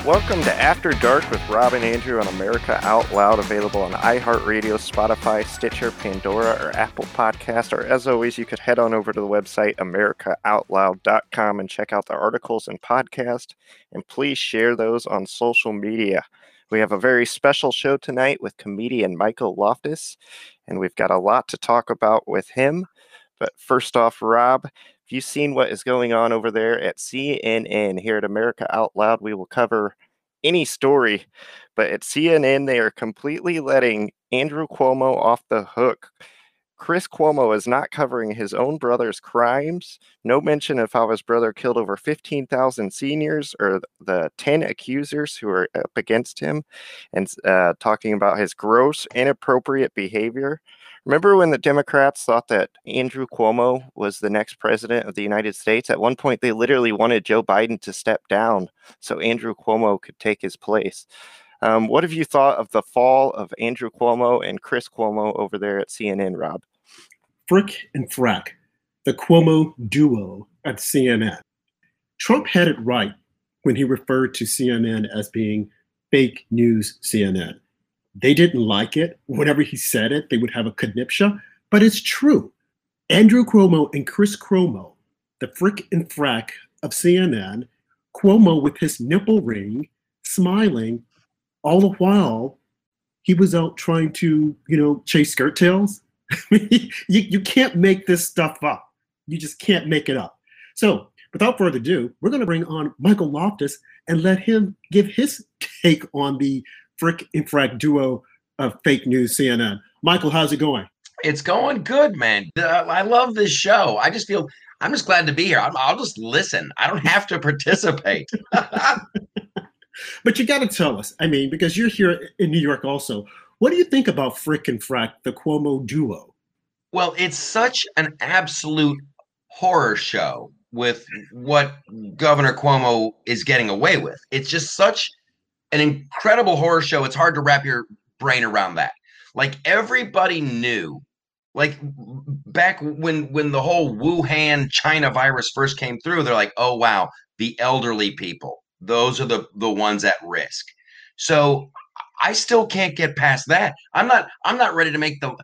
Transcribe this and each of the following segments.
Welcome to After Dark with Rob and Andrew on America Out Loud, available on iHeartRadio, Spotify, Stitcher, Pandora, or Apple Podcast. Or as always, you could head on over to the website americaoutloud.com and check out the articles and podcast. And please share those on social media. We have a very special show tonight with comedian Michael Loftus, and we've got a lot to talk about with him. But first off, Rob, have you seen what is going on over there at CNN? Here at America Out Loud, we will cover any story, but at CNN, they are completely letting Andrew Cuomo off the hook. Chris Cuomo is not covering his own brother's crimes. No mention of how his brother killed over 15,000 seniors or the 10 accusers who are up against him, and talking about his gross, inappropriate behavior. Remember when the Democrats thought that Andrew Cuomo was the next president of the United States? At one point, they literally wanted Joe Biden to step down so Andrew Cuomo could take his place. What have you thought of the fall of Andrew Cuomo and Chris Cuomo over there at CNN, Rob? Frick and Frack, the Cuomo duo at CNN. Trump had it right when he referred to CNN as being fake news CNN. They didn't like it. Whenever he said it, they would have a conniptia, but it's true. Andrew Cuomo and Chris Cuomo, the Frick and Frack of CNN, Cuomo with his nipple ring, smiling, all the while he was out trying to, chase skirt tails. You can't make this stuff up. You just can't make it up. So without further ado, we're going to bring on Michael Loftus and let him give his take on the Frick and Frack duo of fake news CNN. Michael, how's it going? It's going good, man. I love this show. I'm just glad to be here. I'll just listen. I don't have to participate. But you got to tell us, because you're here in New York also. What do you think about Frick and Frack, the Cuomo duo? Well, it's such an absolute horror show with what Governor Cuomo is getting away with. It's just such an incredible horror show. It's hard to wrap your brain around that. Like, everybody knew, like, back when the whole Wuhan China virus first came through, they're like, oh, wow, the elderly people, those are the ones at risk. So I still can't get past that. I'm not ready to make the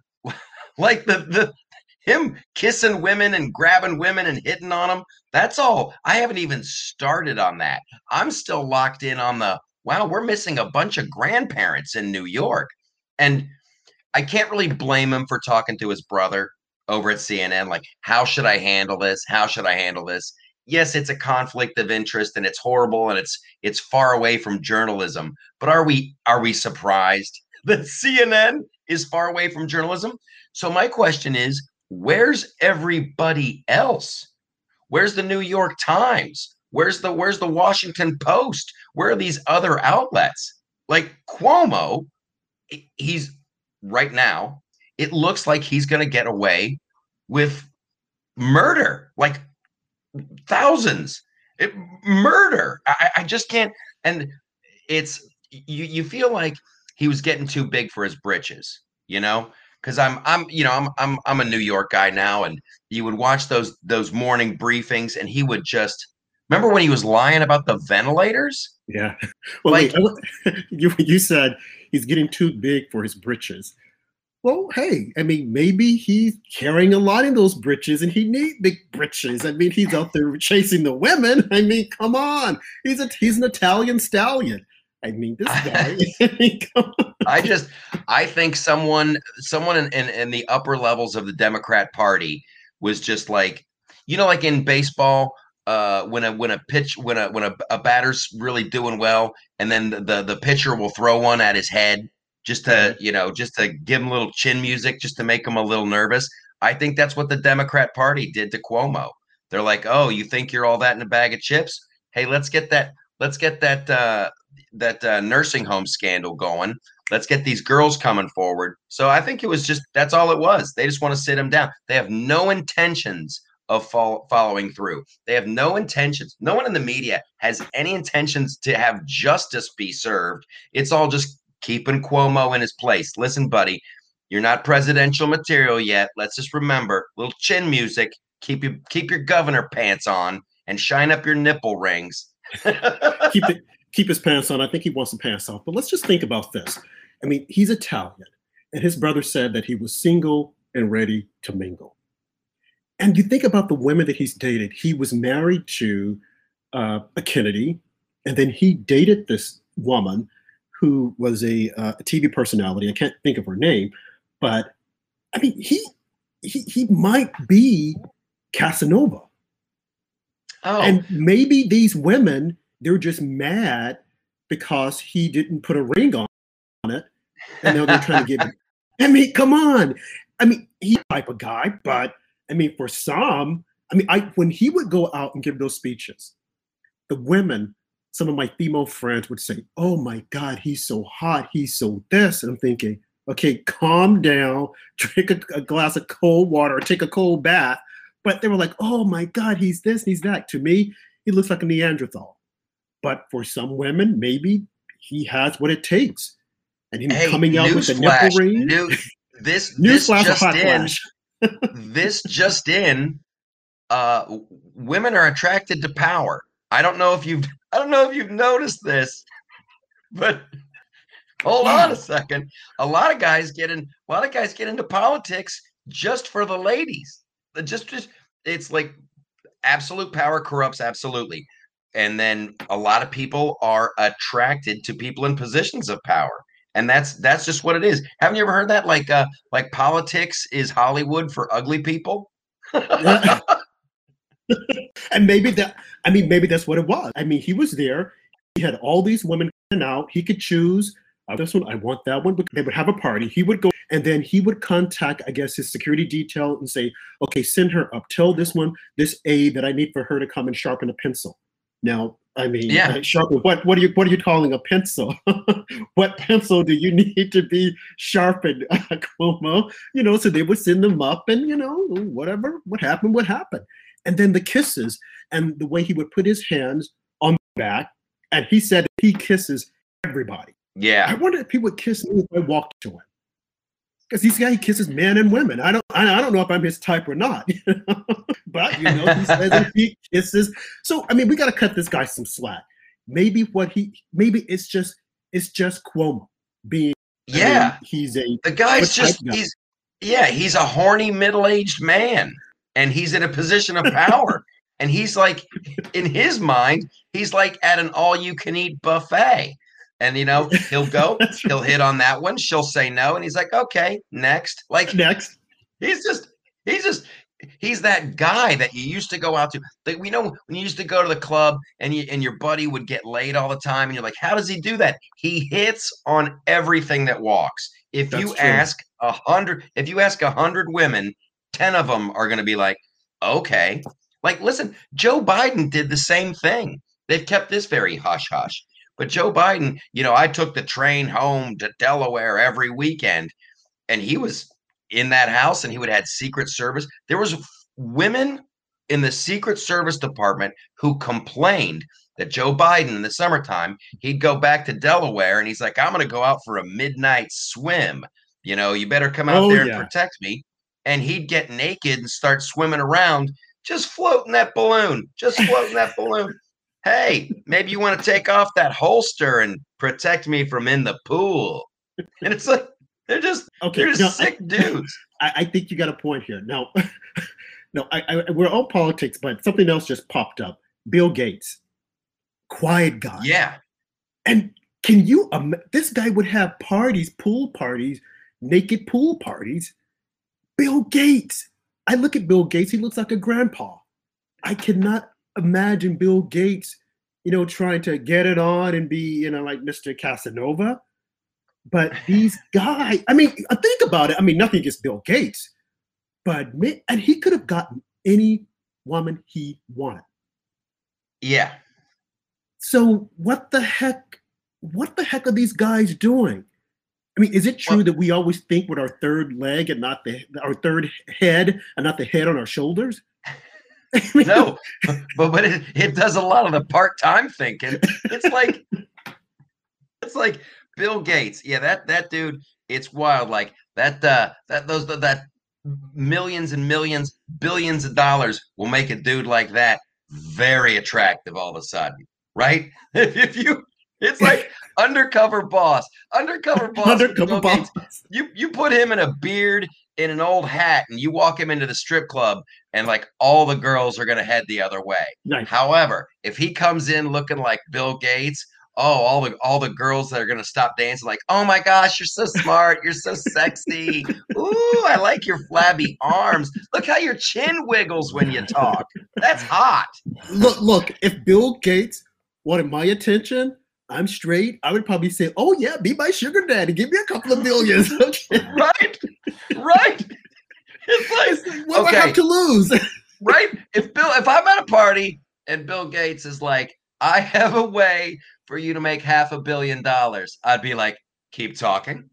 him kissing women and grabbing women and hitting on them. That's all. I haven't even started on that. I'm still locked in on wow, we're missing a bunch of grandparents in New York. And I can't really blame him for talking to his brother over at CNN. Like, how should I handle this? How should I handle this? Yes, it's a conflict of interest and it's horrible and it's far away from journalism. But are we surprised that CNN is far away from journalism? So my question is, where's everybody else? Where's the New York Times? Where's the Washington Post? Where are these other outlets? Like Cuomo, he's right now, it looks like he's going to get away with murder, like thousands. Murder. I just can't. And it's you feel like he was getting too big for his britches, because I'm a New York guy now, and you would watch those morning briefings, and he would just remember when he was lying about the ventilators. Yeah. Well, like, wait, you said he's getting too big for his britches. Well, hey, maybe he's carrying a lot in those britches and he needs big britches. He's out there chasing the women. Come on. He's an Italian stallion. This guy. Come on. I think someone in the upper levels of the Democrat Party was just like, like in baseball, when a batter's really doing well, and then the pitcher will throw one at his head just to give him a little chin music, just to make him a little nervous. I think that's what the Democrat Party did to Cuomo. They're like, oh, you think you're all that in a bag of chips? Hey, let's get that nursing home scandal going. Let's get these girls coming forward. So I think that's all it was. They just want to sit him down. They have no intentions of following through. They have no intentions. No one in the media has any intentions to have justice be served. It's all just keeping Cuomo in his place. Listen, buddy, you're not presidential material yet. Let's just remember, little chin music. Keep your governor pants on and shine up your nipple rings. keep keep his pants on. I think he wants the pants off. But let's just think about this. I mean, he's Italian, and his brother said that he was single and ready to mingle. And you think about the women that he's dated. He was married to a Kennedy, and then he dated this woman who was a TV personality. I can't think of her name, but I mean, he might be Casanova. Oh, And maybe these women, they're just mad because he didn't put a ring on it, and now they're trying to get. I mean, come on. I mean, he's the type of guy, but I mean, for some, I mean, when he would go out and give those speeches, the women, some of my female friends would say, "Oh my God, he's so hot, he's so this," and I'm thinking, okay, calm down, drink a glass of cold water, or take a cold bath. But they were like, "Oh my God, he's this, he's that." To me, he looks like a Neanderthal. But for some women, maybe he has what it takes. And him hey, coming out with the nipple newsflash! ring. This Newsflash, a just hot in. flash. This just in. Women are attracted to power. I don't know if you've noticed this, but hold on a second. A lot of guys get into politics just for the ladies. Just it's like absolute power corrupts absolutely. And then a lot of people are attracted to people in positions of power. And that's just what it is. Haven't you ever heard that? Like politics is Hollywood for ugly people? Yeah. And maybe maybe that's what it was. I mean, he was there. He had all these women coming out. He could choose this one. I want that one. But they would have a party. He would go, and then he would contact, I guess, his security detail and say, "Okay, send her up. Tell this one, this aide, that I need for her to come and sharpen a pencil." Now, I mean, Yeah. sharpen. What are you calling a pencil? What pencil do you need to be sharpened, Cuomo? You know, so they would send them up, and whatever. What happened? What happened? And then the kisses and the way he would put his hands on the back, and he said he kisses everybody. I Yeah. wonder if he would kiss me if I walked to him, because this guy, he kisses men and women. I don't know if I'm his type or not, but he says that he kisses. So I mean, we got to cut this guy some slack. Maybe it's just Cuomo being. Yeah. He's The guy's just guy. he's a horny middle-aged man, and he's in a position of power. And he's like, in his mind, he's like at an all-you-can-eat buffet. And he'll go, he'll hit on that one, she'll say no, and he's like, okay, next. Like Next. he's that guy that you used to go out to. Like, when you used to go to the club and your buddy would get laid all the time, and you're like, how does he do that? He hits on everything that walks. If That's you true. ask 100 women, 10 of them are going to be like, okay. Like, listen, Joe Biden did the same thing. They've kept this very hush hush. But Joe Biden, I took the train home to Delaware every weekend, and he was in that house, and he would have Secret Service. There was women in the Secret Service department who complained that Joe Biden in the summertime, he'd go back to Delaware, and he's like, I'm going to go out for a midnight swim. You better come out there and protect me. And he'd get naked and start swimming around, just floating that balloon, Hey, maybe you want to take off that holster and protect me from in the pool. And it's like, they're just sick dudes. I think you got a point here. Now, no, we're all politics, but something else just popped up. Bill Gates, quiet guy. Yeah. And can you? This guy would have parties, pool parties, naked pool parties. Bill Gates. I look at Bill Gates. He looks like a grandpa. I cannot imagine Bill Gates, trying to get it on and be, like Mr. Casanova. But these guys, I mean, think about it. I mean, nothing against Bill Gates, but and he could have gotten any woman he wanted. Yeah. So what the heck are these guys doing? I mean, is it true that we always think with our third leg and not our third head and not the head on our shoulders? No, but it does a lot of the part-time thinking. It's like Bill Gates. Yeah, that dude, it's wild. Like that millions and millions, billions of dollars will make a dude like that very attractive all of a sudden, right? If It's like undercover boss. Undercover boss with Undercover Bill Gates. boss. You put him in a beard in an old hat and you walk him into the strip club and like all the girls are gonna head the other way. Nice. However, if he comes in looking like Bill Gates, all the girls that are gonna stop dancing, like, oh my gosh, you're so smart, you're so sexy. Ooh, I like your flabby arms. Look how your chin wiggles when you talk. That's hot. Look, if Bill Gates wanted my attention, I'm straight. I would probably say, oh yeah, be my sugar daddy. Give me a couple of millions. Okay. Right? It's like, what do I have to lose? Right? If I'm at a party and Bill Gates is like, I have a way for you to make $500 million, I'd be like, keep talking.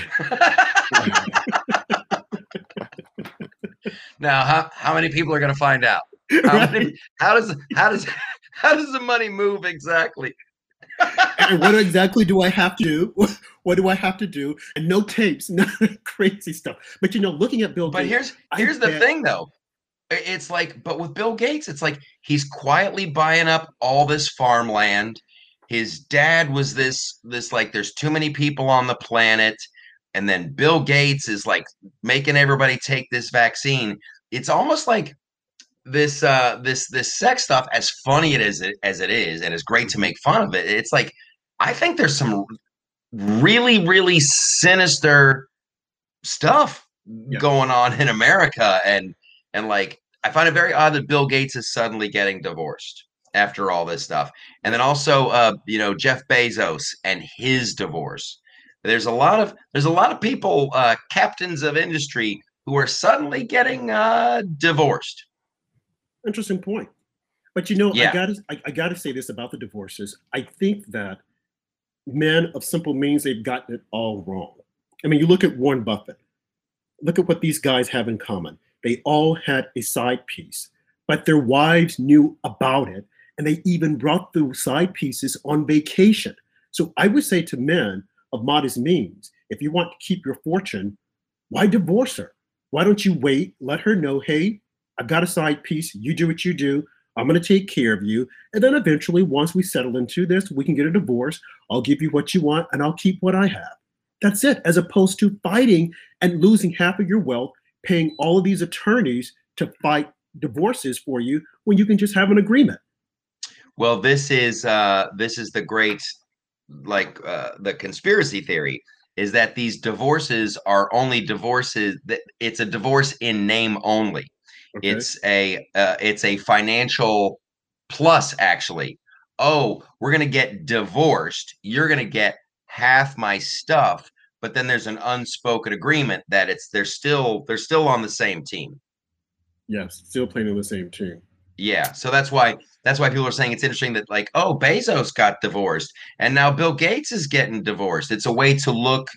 Now, how many people are going to find out? How does the money move exactly? And what exactly do I have to do? What do I have to do? And no tapes, no crazy stuff. But looking at Bill Gates. But here's the thing, though. It's like, but with Bill Gates, it's like he's quietly buying up all this farmland. His dad was this like, there's too many people on the planet, and then Bill Gates is like making everybody take this vaccine. It's almost like this sex stuff, as funny as it is, and it's great to make fun of it. It's like, I think there's some really, really sinister stuff going on in America, and like, I find it very odd that Bill Gates is suddenly getting divorced after all this stuff, and then also Jeff Bezos and his divorce. There's a lot of people, captains of industry, who are suddenly getting divorced. Interesting point. But I gotta say this about the divorces. I think that men of simple means, they've gotten it all wrong. I mean, you look at Warren Buffett. Look at what these guys have in common. They all had a side piece, but their wives knew about it, and they even brought the side pieces on vacation. So I would say to men of modest means, if you want to keep your fortune, why divorce her? Why don't you wait, let her know, hey, I've got a side piece, you do what you do, I'm going to take care of you. And then eventually, once we settle into this, we can get a divorce. I'll give you what you want, and I'll keep what I have. That's it, as opposed to fighting and losing half of your wealth, paying all of these attorneys to fight divorces for you when you can just have an agreement. Well, this is the great, the conspiracy theory is that these divorces are only divorces, that it's a divorce in name only. Okay. It's a financial plus, actually. Oh, we're going to get divorced. You're going to get half my stuff, but then there's an unspoken agreement that they're still on the same team. Yes, still playing on the same team. Yeah, so that's why people are saying it's interesting that, like, oh, Bezos got divorced and now Bill Gates is getting divorced. It's a way to look.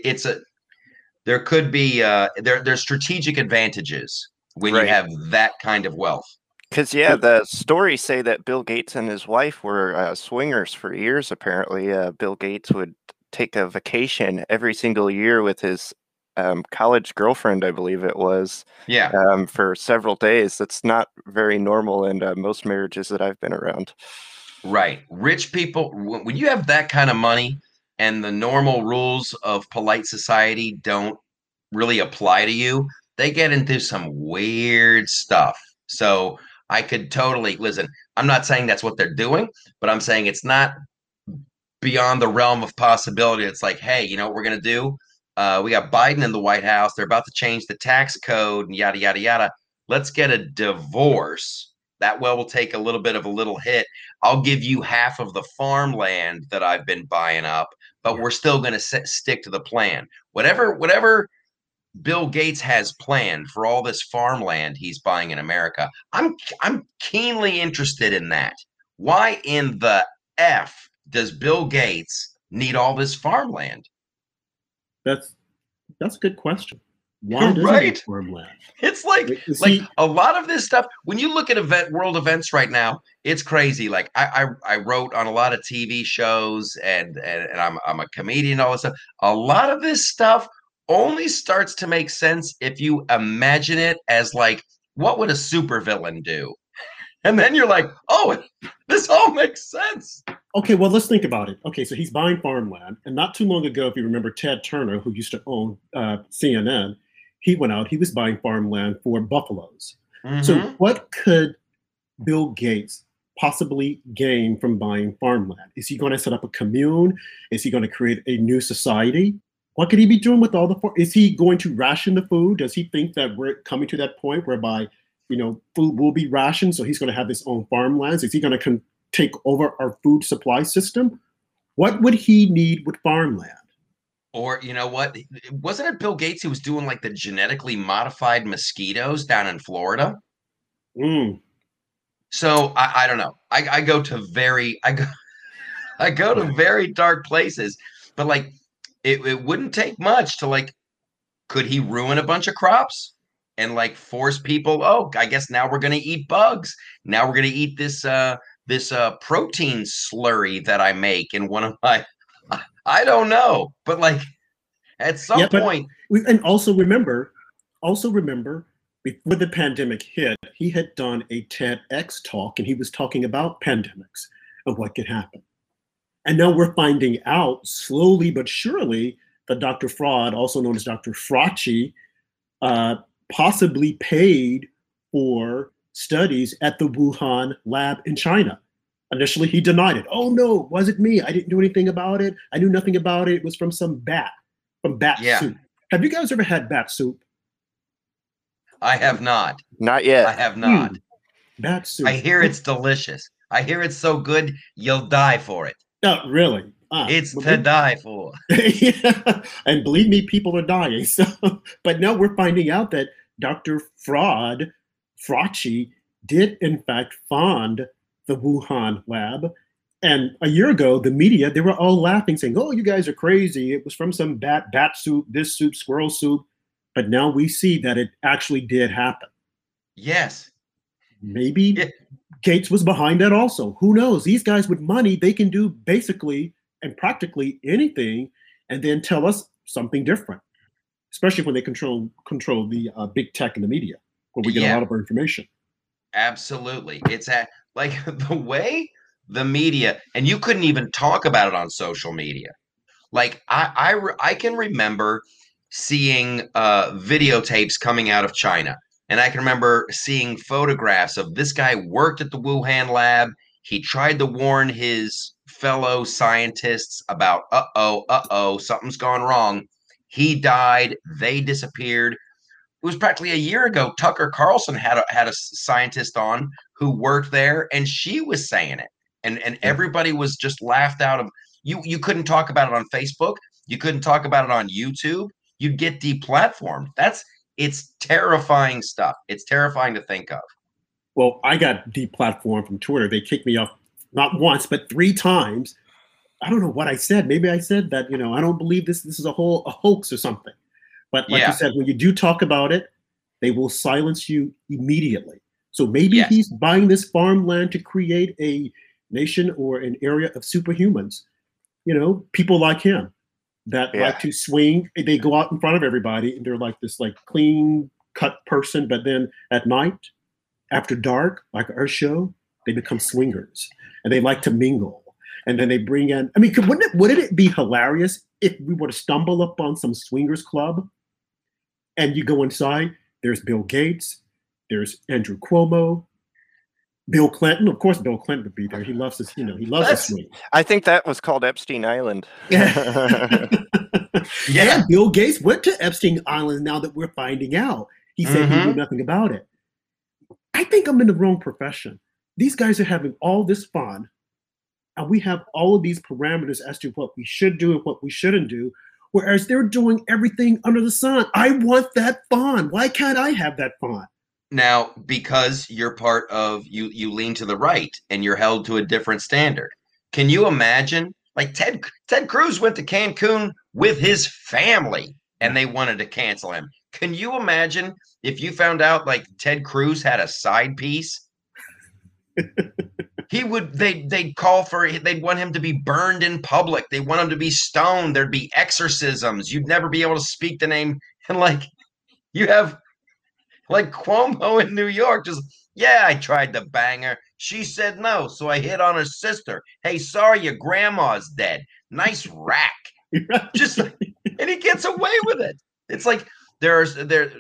There could be there's strategic advantages when you have that kind of wealth. Because the stories say that Bill Gates and his wife were swingers for years. Apparently, Bill Gates would take a vacation every single year with his college girlfriend, I believe it was. Yeah. For several days. That's not very normal in most marriages that I've been around. Right. Rich people, when you have that kind of money and the normal rules of polite society don't really apply to you, they get into some weird stuff. So I could totally listen. I'm not saying that's what they're doing, but I'm saying it's not beyond the realm of possibility. It's like, hey, you know what we're going to do? We got Biden in the White House. They're about to change the tax code and yada, yada, yada. Let's get a divorce. That will take a little bit of a little hit. I'll give you half of the farmland that I've been buying up, but we're still going to stick to the plan. Whatever Bill Gates has planned for all this farmland he's buying in America, I'm keenly interested in that. Why in the F does Bill Gates need all this farmland? That's a good question. Why does he need farmland? It's like a lot of this stuff. When you look at world events right now, it's crazy. Like I wrote on a lot of TV shows, and I'm a comedian and all this stuff. A lot of this stuff only starts to make sense if you imagine it as like, what would a supervillain do? And then you're like, oh, this all makes sense. Okay, well, let's think about it. Okay, so he's buying farmland. And not too long ago, if you remember Ted Turner, who used to own CNN, he went out, he was buying farmland for buffaloes. So, Mm-hmm. what could Bill Gates possibly gain from buying farmland? Is he going to set up a commune? Is he going to create a new society? What could he be doing with all the? Is he going to ration the food? Does he think that we're coming to that point whereby, food will be rationed? So he's going to have his own farmlands. Is he going to take over our food supply system? What would he need with farmland? Or you know what? Wasn't it Bill Gates who was doing like the genetically modified mosquitoes down in Florida? Mm, So I don't know. I go to very I go to very dark places, but like it wouldn't take much to like could he ruin a bunch of crops and like force people, oh, I guess now we're gonna eat bugs. Now we're gonna eat this protein slurry that I make in one of my I don't know, but like at yeah, some but point, and also remember, before the pandemic hit, he had done a TEDx talk, and he was talking about pandemics and what could happen. And now we're finding out slowly but surely that Dr. Fraud, also known as Dr. Fauci, uh, possibly paid for studies at the Wuhan lab in China. Initially, he denied it. Oh no, it wasn't me. I didn't do anything about it. I knew nothing about it. It was from some bat, from bat yeah, soup. Have you guys ever had bat soup? I have not. Not I yet. have not. Bat I soup. hear it's delicious. I hear it's so good you'll die for it. Not really. It's to die for. Yeah. And believe me, people are dying. So, but now we're finding out that Dr. Fauci, did in fact fund the Wuhan lab. And a year ago, the media, they were all laughing, saying, oh, you guys are crazy. It was from some bat soup, this soup, squirrel soup. But now we see that it actually did happen. Yes. Maybe Yeah. Gates was behind that also. Who knows? These guys with money, they can do basically and practically anything and then tell us something different, especially when they control the big tech and the media, where we get a Yeah. lot of our information. Absolutely. It's like the way the media, and you couldn't even talk about it on social media. Like I can remember seeing videotapes coming out of China, and I can remember seeing photographs of this guy worked at the Wuhan lab. He tried to warn his fellow scientists about something's gone wrong. He died. They disappeared. It was practically a year ago. Tucker Carlson had a scientist on who worked there, and she was saying it, and everybody was just laughed out of. You couldn't talk about it on Facebook. You couldn't talk about it on YouTube. You'd get deplatformed. It's terrifying stuff. It's terrifying to think of. Well, I got deplatformed from Twitter. They kicked me off not once, but 3 times. I don't know what I said. Maybe I said that, I don't believe this is a hoax or something. But like you Yeah. said, when you do talk about it, they will silence you immediately. So maybe Yes. he's buying this farmland to create a nation or an area of superhumans. People like him that Yeah. like to swing. They go out in front of everybody and they're like this like clean cut person, but then at night, after dark, like our show, they become swingers and they like to mingle. And then they bring in. I mean, wouldn't it be hilarious if we were to stumble upon some swingers club, and you go inside? There's Bill Gates, there's Andrew Cuomo, Bill Clinton. Of course, Bill Clinton would be there. He loves this. He loves to swing. I think that was called Epstein Island. Yeah. And Bill Gates went to Epstein Island. Now that we're finding out, he said he knew nothing about it. I think I'm in the wrong profession. These guys are having all this fun. And we have all of these parameters as to what we should do and what we shouldn't do, whereas they're doing everything under the sun. I want that fun. Why can't I have that fun? Now, because you're part of you lean to the right and you're held to a different standard. Can you imagine? Like Ted Cruz went to Cancun with his family and they wanted to cancel him. Can you imagine if you found out like Ted Cruz had a side piece? They'd want him to be burned in public. They want him to be stoned. There'd be exorcisms. You'd never be able to speak the name. And like you have like Cuomo in New York, I tried to bang her. She said no, so I hit on her sister. Hey, sorry, your grandma's dead. Nice rack. Just like, and he gets away with it. It's like there's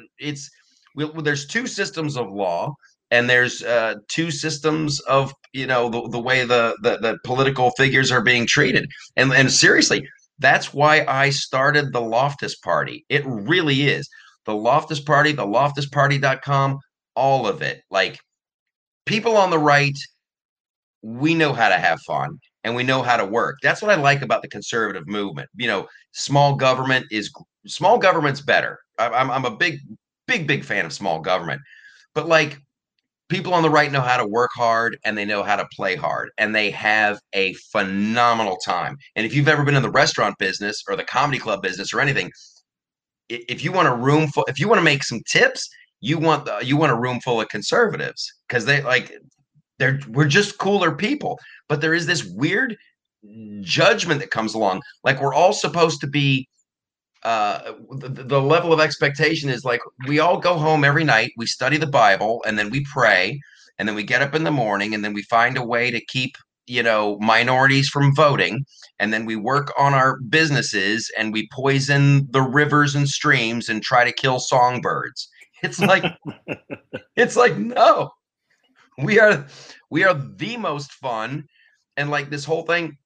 two systems of law, and there's two systems of the way the political figures are being treated. And seriously, that's why I started the Loftus Party. It really is the Loftus Party, the loftusparty.com, all of it. Like, people on the right, we know how to have fun and we know how to work. That's what I like about the conservative movement. Small government's better. I'm a big fan of small government, but like, people on the right know how to work hard and they know how to play hard, and they have a phenomenal time. And if you've ever been in the restaurant business or the comedy club business or anything, if you want if you want to make some tips, you want a room full of conservatives, because we're just cooler people. But there is this weird judgment that comes along. Like, we're all supposed to be the level of expectation is like, we all go home every night, we study the Bible, and then we pray, and then we get up in the morning, and then we find a way to keep minorities from voting, and then we work on our businesses, and we poison the rivers and streams and try to kill songbirds. It's like no, we are the most fun. And like, this whole thing,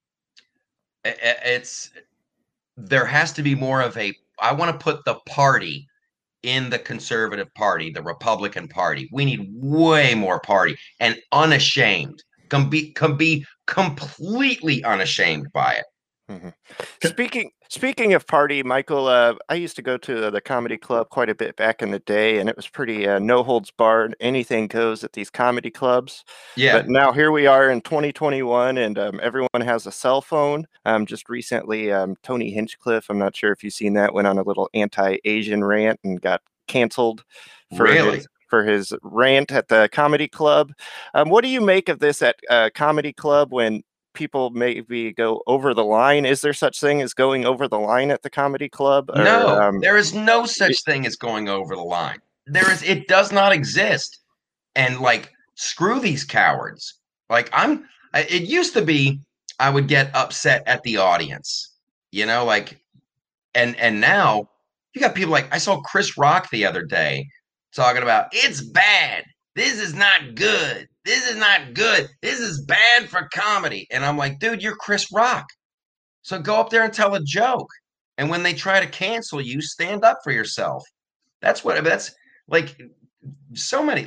there has to be more of I want to put the party in the Conservative Party, the Republican Party. We need way more party, and unashamed. Can be completely unashamed by it. Mm-hmm. Speaking of party, Michael, I used to go to the comedy club quite a bit back in the day, and it was pretty no holds barred, anything goes at these comedy clubs. Yeah. But now here we are in 2021, and everyone has a cell phone. Just recently, Tony Hinchcliffe, I'm not sure if you've seen that, went on a little anti-Asian rant and got canceled for his rant at the comedy club. What do you make of this at comedy club when people maybe go over the line? Is there such thing as going over the line at the comedy club? No, there is no such thing as going over the line. It does not exist. And like, screw these cowards. Like, it used to be I would get upset at the audience, like, and now you got people like, I saw Chris Rock the other day talking about, it's bad. This is not good. This is not good. This is bad for comedy. And I'm like, dude, you're Chris Rock. So go up there and tell a joke. And when they try to cancel you, stand up for yourself. That's like, so many.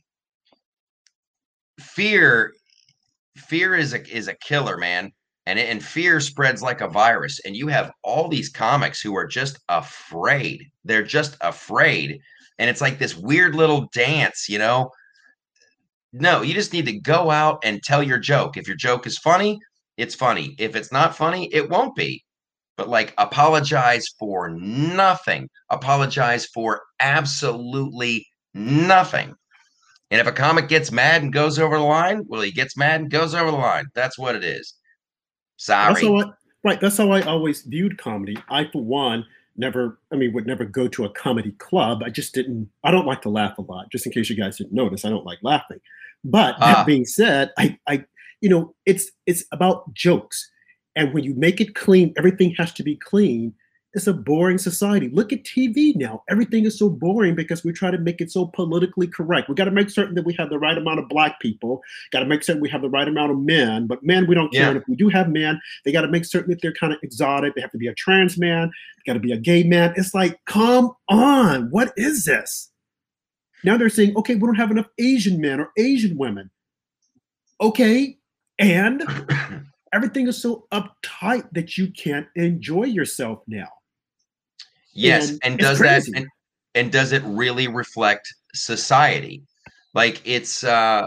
Fear is a killer, man. And fear spreads like a virus. And you have all these comics who are just afraid. They're just afraid. And it's like this weird little dance, No, you just need to go out and tell your joke. If your joke is funny, it's funny. If it's not funny, it won't be. But like, apologize for nothing. Apologize for absolutely nothing. And if a comic gets mad and goes over the line, well, he gets mad and goes over the line. That's what it is. Sorry. That's how I always viewed comedy. I, for one, would never go to a comedy club. I don't like to laugh a lot. Just in case you guys didn't notice, I don't like laughing. But that being said, it's about jokes. And when you make it clean, everything has to be clean. It's a boring society. Look at TV now. Everything is so boring because we try to make it so politically correct. We got to make certain that we have the right amount of Black people. Got to make certain we have the right amount of men. But men, we don't care. And if we do have men, they got to make certain that they're kind of exotic. They have to be a trans man. Got to be a gay man. It's like, come on. What is this? Now they're saying, okay, we don't have enough Asian men or Asian women. Okay. And everything is so uptight that you can't enjoy yourself now. Yes, and does crazy. That and does it really reflect society? Like, it's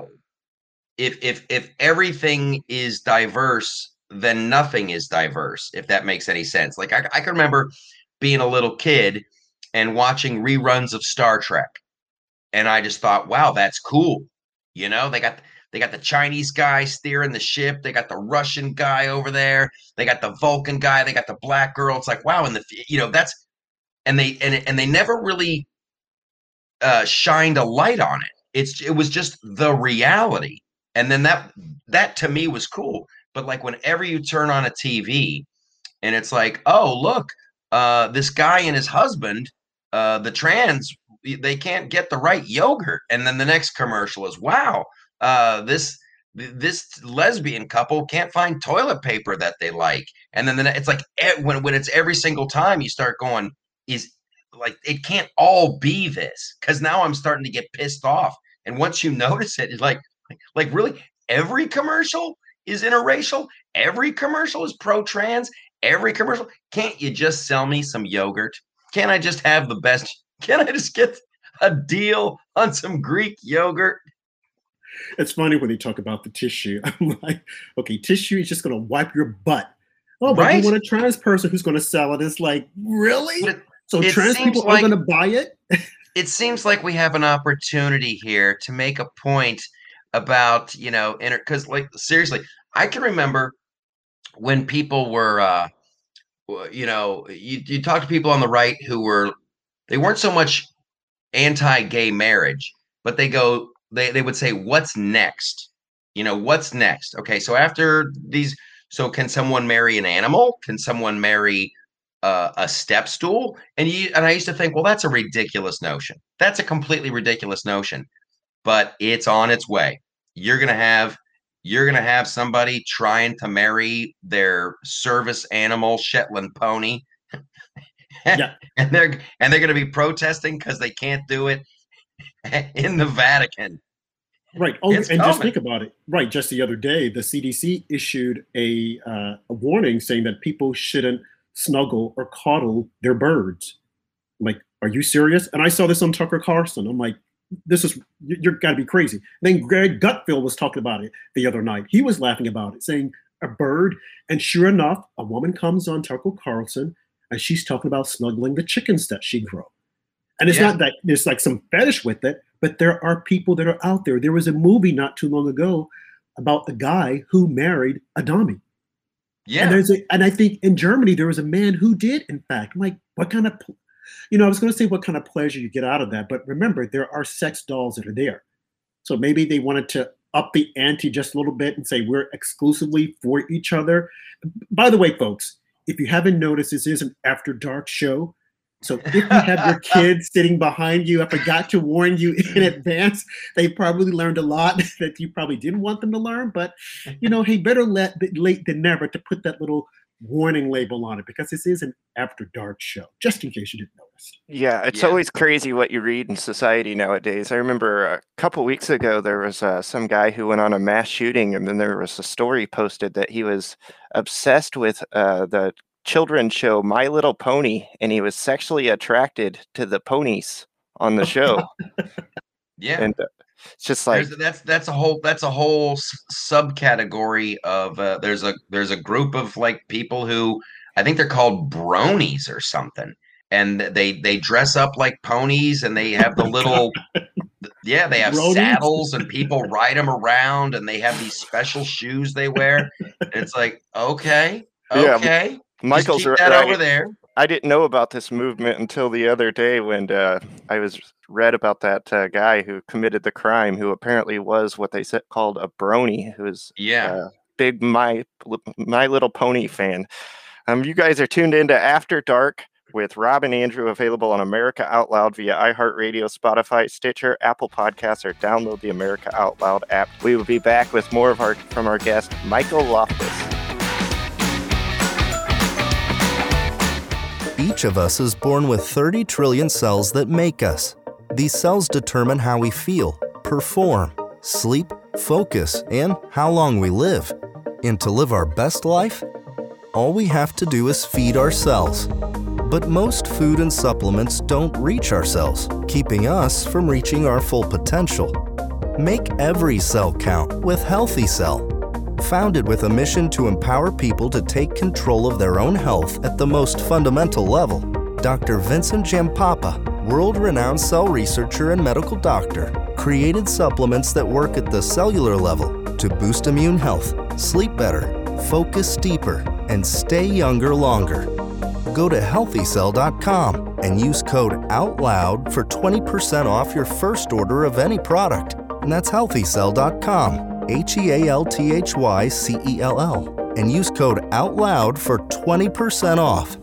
if everything is diverse, then nothing is diverse, if that makes any sense. Like, I can remember being a little kid and watching reruns of Star Trek, and I just thought, wow, that's cool. They got the Chinese guy steering the ship. They got the Russian guy over there. They got the Vulcan guy. They got the black girl. It's like, wow. And they never really shined a light on it. It was just the reality. And then that to me was cool. But like whenever you turn on a TV and it's like, oh, look, this guy and his husband, the trans, they can't get the right yogurt. And then the next commercial is, wow, this lesbian couple can't find toilet paper that they like. And then it's like when it's every single time you start going, is like, it can't all be this, because now I'm starting to get pissed off. And once you notice it, it's like really every commercial is interracial. Every commercial is pro-trans. Every commercial. Can't you just sell me some yogurt? Can't I just have the best? Can't I just get a deal on some Greek yogurt? It's funny when they talk about the tissue. I'm like, okay, tissue is just going to wipe your butt. Oh, but you want a trans person who's going to sell it. It's like, really? So trans people are going to buy it? It seems like we have an opportunity here to make a point about, because like, seriously, I can remember when people were, you talk to people on the right who they weren't so much anti-gay marriage, but they would say, what's next? What's next? Okay, so after these, so can someone marry an animal? Can someone marry a step stool? And I used to think, well, that's a ridiculous notion. That's a completely ridiculous notion, but it's on its way. You're gonna have somebody trying to marry their service animal Shetland pony. Yeah. and they're going to be protesting because they can't do it in the Vatican. Right. Oh, and just think about it. Right. Just the other day, the CDC issued a warning saying that people shouldn't snuggle or coddle their birds. I'm like, are you serious? And I saw this on Tucker Carlson. I'm like, you're got to be crazy. And then Greg Gutfeld was talking about it the other night. He was laughing about it, saying a bird. And sure enough, a woman comes on Tucker Carlson and she's talking about snuggling the chickens that she grew. And it's not that there's like some fetish with it, but there are people that are out there. There was a movie not too long ago about a guy who married a dummy. Yeah. And I think in Germany, there was a man who did, in fact. I'm like, what kind of, I was going to say what kind of pleasure you get out of that. But remember, there are sex dolls that are there. So maybe they wanted to up the ante just a little bit and say we're exclusively for each other. By the way, folks, if you haven't noticed, this is an After Dark show. So if you have your kids sitting behind you, I forgot to warn you in advance. They probably learned a lot that you probably didn't want them to learn. But, hey, better late than never to put that little warning label on it, because this is an After Dark show, just in case you didn't notice. Yeah, it's always crazy what you read in society nowadays. I remember a couple weeks ago, there was some guy who went on a mass shooting, and then there was a story posted that he was obsessed with the children's show My Little Pony, and he was sexually attracted to the ponies on the show. Yeah, and it's just like that's a whole subcategory of there's a group of like people who I think they're called bronies or something, and they dress up like ponies, and they have the little they have bronies? Saddles, and people ride them around, and they have these special shoes they wear. And it's like, okay. Yeah. Michael's right over there. I didn't know about this movement until the other day when I read about that guy who committed the crime, who apparently was what they called a brony, who was a big My Little Pony fan. You guys are tuned into After Dark with Rob and Andrew, available on America Out Loud via iHeartRadio, Spotify, Stitcher, Apple Podcasts, or download the America Out Loud app. We will be back with more from our guest, Michael Loftus. Each of us is born with 30 trillion cells that make us. These cells determine how we feel, perform, sleep, focus, and how long we live. And to live our best life, all we have to do is feed our cells. But most food and supplements don't reach our cells, keeping us from reaching our full potential. Make every cell count with Healthy Cell. Founded with a mission to empower people to take control of their own health at the most fundamental level, Dr. Vincent Giampapa, world-renowned cell researcher and medical doctor, created supplements that work at the cellular level to boost immune health, sleep better, focus deeper, and stay younger longer. Go to healthycell.com and use code OUTLOUD for 20% off your first order of any product. And that's healthycell.com. HEALTHYCELL, and use code OUTLOUD for 20% off.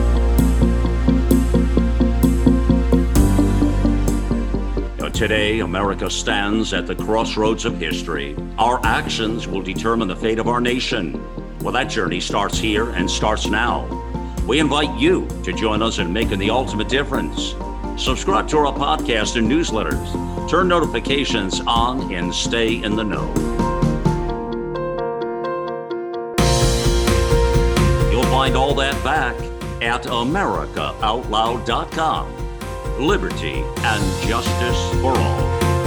Today, America stands at the crossroads of history. Our actions will determine the fate of our nation. Well, that journey starts here and starts now. We invite you to join us in making the ultimate difference. Subscribe to our podcast and newsletters. Turn notifications on and stay in the know. You'll find all that back at AmericaOutloud.com. Liberty and justice for all.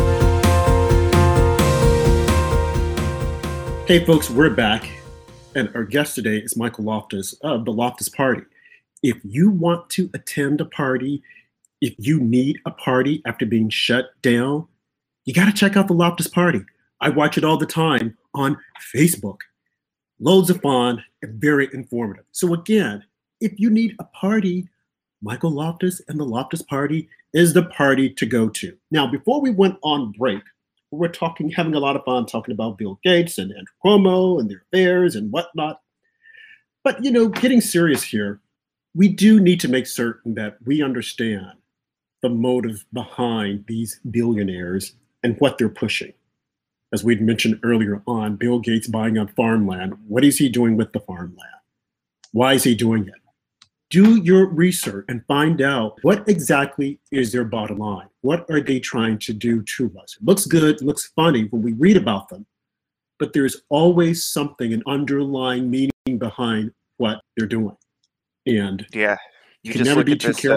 Hey folks, we're back, and our guest today is Michael Loftus of the Loftus Party. If you want to attend a party, if you need a party after being shut down, you got to check out the Loftus Party. I watch it all the time on Facebook. Loads of fun and very informative. So again, if you need a party, Michael Loftus and the Loftus Party is the party to go to. Now, before we went on break, we were having a lot of fun talking about Bill Gates and Andrew Cuomo and their affairs and whatnot. But, getting serious here, we do need to make certain that we understand the motive behind these billionaires and what they're pushing. As we'd mentioned earlier on, Bill Gates buying up farmland. What is he doing with the farmland? Why is he doing it? Do your research and find out what exactly is their bottom line. What are they trying to do to us? It looks good, it looks funny when we read about them, but there's always something, an underlying meaning behind what they're doing. And yeah, you just look at this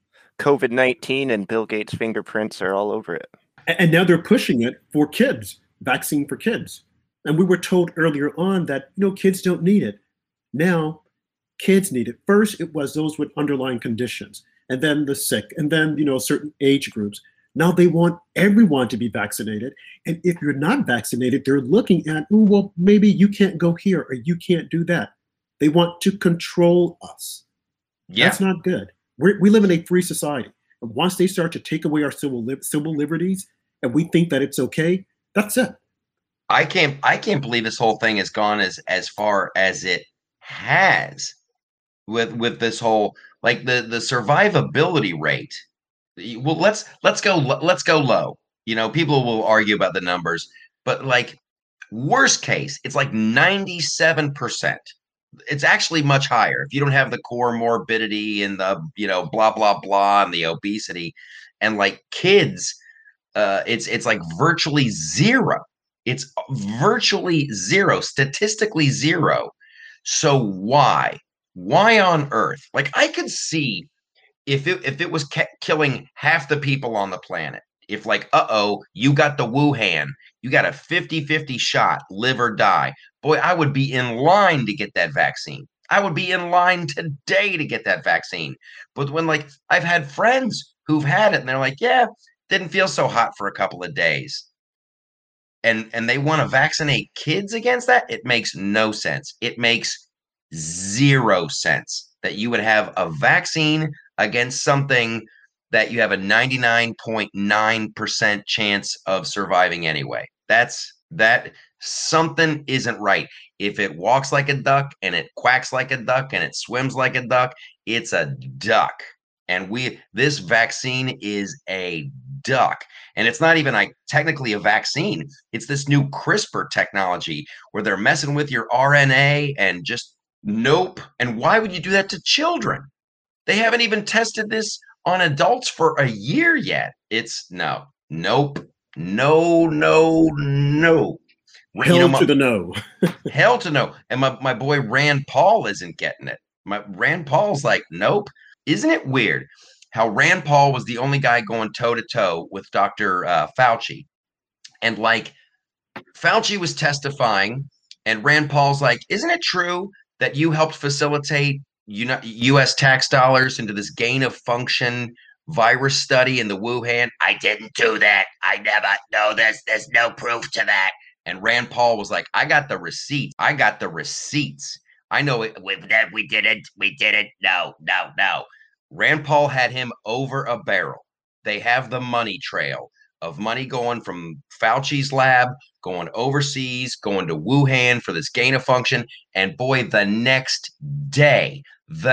COVID-19 and Bill Gates' fingerprints are all over it. And now they're pushing it for kids, vaccine for kids. And we were told earlier on that, kids don't need it. Now, kids need it. First, it was those with underlying conditions, and then the sick, and then, certain age groups. Now they want everyone to be vaccinated. And if you're not vaccinated, they're looking at, well, maybe you can't go here or you can't do that. They want to control us. Yeah. That's not good. We live in a free society. And once they start to take away our civil liberties and we think that it's okay, that's it. I can't believe this whole thing has gone as far as it has. With this whole, like, the survivability rate. Well, let's go low. People will argue about the numbers, but like worst case, it's like 97%. It's actually much higher if you don't have the comorbidity and the blah blah blah and the obesity, and like kids, it's like virtually zero. It's virtually zero, statistically zero. So why? Why on earth? Like, I could see if it was killing half the people on the planet. If like, you got the Wuhan, you got a 50-50 shot, live or die. Boy, I would be in line to get that vaccine. I would be in line today to get that vaccine. But when, like, I've had friends who've had it and they're like, yeah, didn't feel so hot for a couple of days. And they want to vaccinate kids against that? It makes no sense. It makes zero sense that you would have a vaccine against something that you have a 99.9% chance of surviving anyway. That something isn't right. If it walks like a duck and it quacks like a duck and it swims like a duck, it's a duck. And this vaccine is a duck. And it's not even like technically a vaccine. It's this new CRISPR technology where they're messing with your RNA and just nope. And why would you do that to children? They haven't even tested this on adults for a year yet. It's nope, no. Hell to the no. Hell to no. And my boy Rand Paul isn't getting it. Rand Paul's like, nope. Isn't it weird how Rand Paul was the only guy going toe to toe with Dr. Fauci? And like, Fauci was testifying and Rand Paul's like, isn't it true that you helped facilitate U.S. tax dollars into this gain of function virus study in the Wuhan? I didn't do that. I never. No, there's no proof to that. And Rand Paul was like, I got the receipts. I know it. That we didn't. No. Rand Paul had him over a barrel. They have the money trail of money going from Fauci's lab going overseas, going to Wuhan for this gain of function. And boy, the next day, the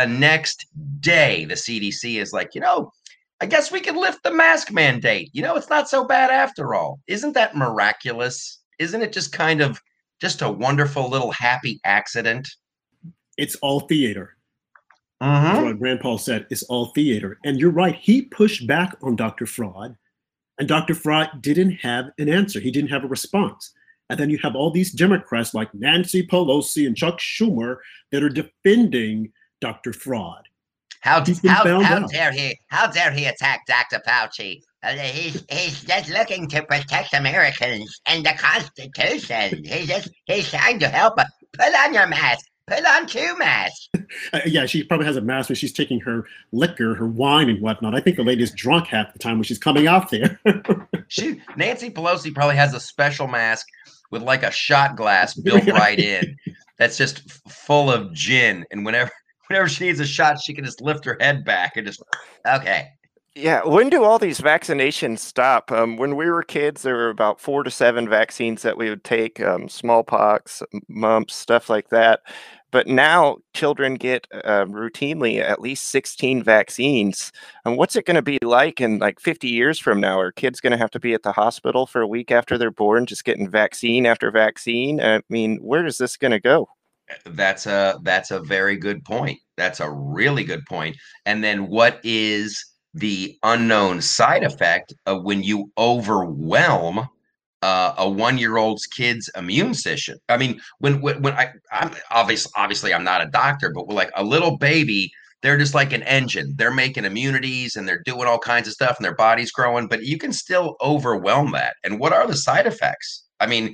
CDC is like, I guess we can lift the mask mandate. It's not so bad after all. Isn't that miraculous? Isn't it just kind of just a wonderful little happy accident? It's all theater. Mm-hmm. What Rand Paul said, it's all theater. And you're right. He pushed back on Dr. Fraud, and Dr. Fraud didn't have an answer. He didn't have a response. And then you have all these Democrats like Nancy Pelosi and Chuck Schumer that are defending Dr. Fraud. How dare he attack Dr. Fauci? He's just looking to protect Americans and the Constitution. He's trying to help us. Put on your mask. Put on 2 masks. Yeah, she probably has a mask when she's taking her liquor, her wine and whatnot. I think the lady's drunk half the time when she's coming out there. Nancy Pelosi probably has a special mask with like a shot glass built right in. That's just full of gin. And whenever she needs a shot, she can just lift her head back and just, okay. Yeah, when do all these vaccinations stop? When we were kids, there were about 4 to 7 vaccines that we would take, smallpox, mumps, stuff like that. But now children get routinely at least 16 vaccines. And what's it going to be like in like 50 years from now? Are kids going to have to be at the hospital for a week after they're born, just getting vaccine after vaccine? I mean, where is this going to go? That's a very good point. That's a really good point. And then what is the unknown side effect of when you overwhelm a 1-year-old's kid's immune system? I mean, when I'm obviously I'm not a doctor, but like a little baby, they're just like an engine. They're making immunities and they're doing all kinds of stuff and their body's growing, but you can still overwhelm that. And what are the side effects? I mean,